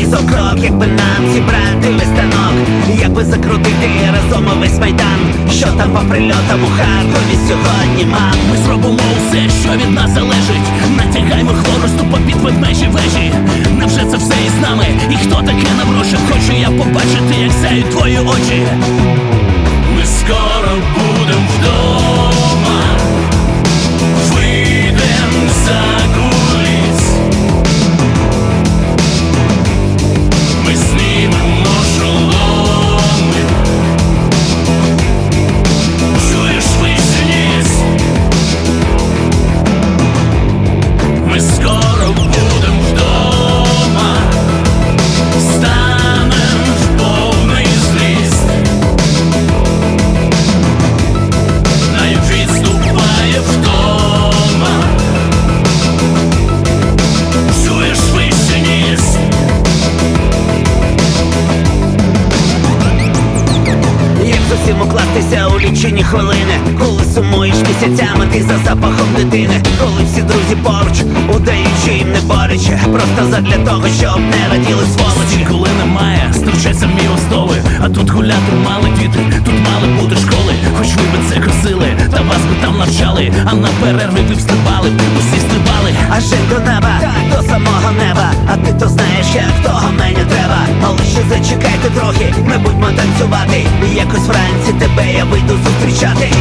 нарізав крок, якби нам зібрати весь станок, якби закрутити разом увесь майдан. Що там по прильотам у Харкові сьогодні, мам? Ми зробимо все, що від нас залежить. Натягаємо хворосту попід ведмежі вежі. Невже це все із нами? І хто таке наброшив? Хочу я побачити, як сяють твої очі. Ми скоро будем вдома, вийдем за куліс. Ми знімемо шоломи. Чуєш, вище ніс? Ми скоро будем вдома, станем в повний зліст. Най відступає вдома. Чуєш, вище ніс? Як зовсім укластися у лічені хвилини, коли сумуєш місяцями ти за запахом дитини, коли всі друзі поруч, удаючи їм не боляче, просто задля того, щоб не раділи сволочі. Коли немає, стручаться мілостови. А тут гуляти мали діти, тут мали бути школи. Хоч ви би це косили, та вас би там навчали. А на перерви ви б стрибали, усі стрибали. А жить до неба, до самого неба. А ти то знаєш, як того мені треба. Але ще зачекайте трохи, ми будьмо танцювати. І якось вранці тебе я вийду зустрічати.